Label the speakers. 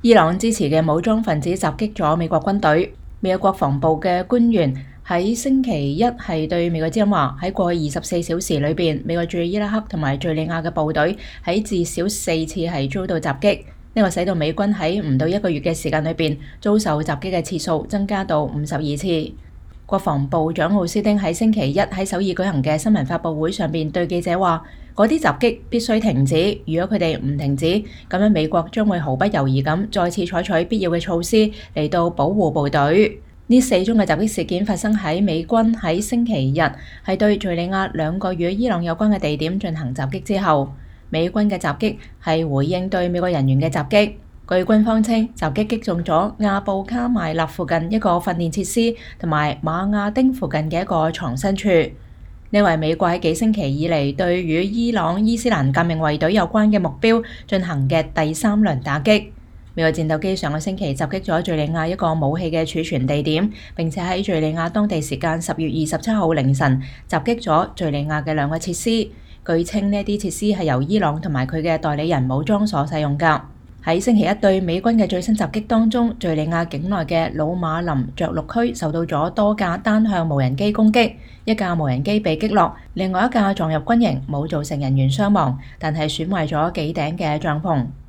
Speaker 1: 伊朗支持嘅武裝分子襲擊咗美國軍隊。美國國防部嘅官員喺星期一係對美國之音話，喺過去24小時裏邊，美國駐伊拉克同埋敘利亞嘅部隊喺至少4次係遭到襲擊。呢個使到美軍喺唔到1個月嘅時間裏邊遭受襲擊嘅次數增加到52次。國防部長奧斯汀喺星期一喺首爾舉行嘅新聞發佈會上邊對記者話：嗰啲襲擊必須停止，如果佢哋唔停止，咁樣美國將會毫不猶豫咁再次採取必要嘅措施嚟到保護部隊。呢4宗嘅襲擊事件發生喺美軍喺星期日係對敘利亞2個與伊朗有關嘅地點進行襲擊之後，美軍嘅襲擊係回應對美國人員嘅襲擊。據軍方稱，襲擊擊中咗亞布卡邁勒附近一個訓練設施，同埋馬亞丁附近嘅一個藏身處。呢為美國喺幾星期以嚟對與伊朗伊斯蘭革命衛隊有關嘅目標進行嘅第3輪打擊。美國戰鬥機上個星期襲擊咗敘利亞一個武器嘅儲存地點，並且喺敘利亞當地時間10月27號凌晨襲擊咗敘利亞嘅2個設施。據稱呢啲設施係由伊朗同埋佢嘅代理人武裝所使用㗎。喺星期一對美軍嘅最新襲擊當中，敘利亞境內嘅魯馬林着陸區受到咗多架單向無人機攻擊，一架無人機被擊落，另外一架撞入軍營，冇造成人員傷亡，但係損壞咗幾頂嘅帳篷。